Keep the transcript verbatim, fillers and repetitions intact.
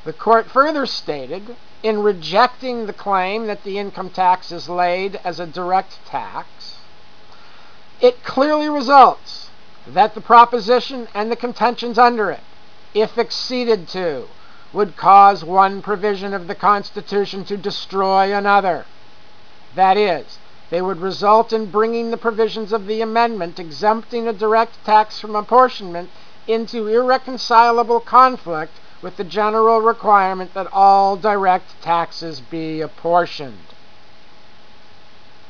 The court further stated, in rejecting the claim that the income tax is laid as a direct tax, it clearly results that the proposition and the contentions under it, if acceded to, would cause one provision of the Constitution to destroy another. That is, they would result in bringing the provisions of the amendment exempting a direct tax from apportionment into irreconcilable conflict with the general requirement that all direct taxes be apportioned.